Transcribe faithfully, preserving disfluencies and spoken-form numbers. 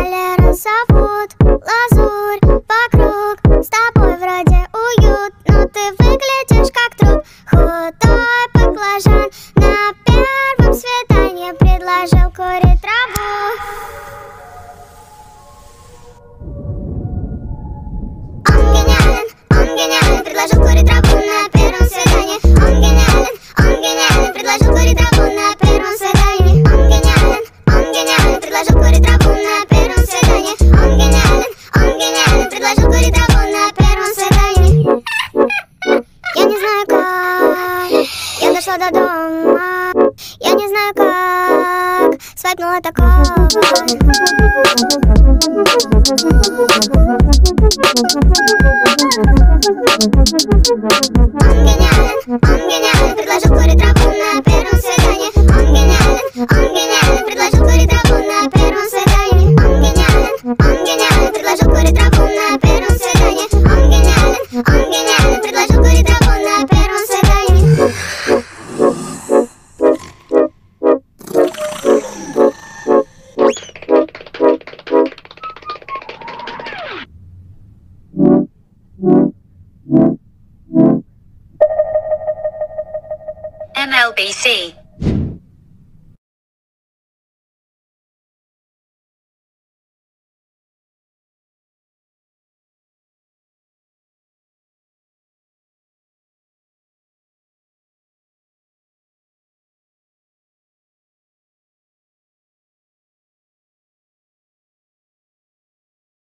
Валера зовут, лазурь вокруг. С тобой вроде уют, но ты выглядишь как труп. Худой баклажан на первом свидании предложил курить траву. Он гениален, он гениален, предложил курить траву на первом свидании. Он гениален, он гениален, предложил курить траву на первом свидании. Он гениален, он гениален, предложил курить траву на первом свидании. Он гениален, он гениален, предложил курить траву на первом свидании. Я не знаю как, я дошла до дома. Я не знаю как, свайпнула такого. Он гениален, он гениален, предложил курить траву на первом свидании. Он гениален, он гениален, предложил курить траву на первом свидании. Он гениален, он гениален, предложил курить траву на первом свидании. Он гениален, он гениален, предложил курить траву на первом свидании. M L B C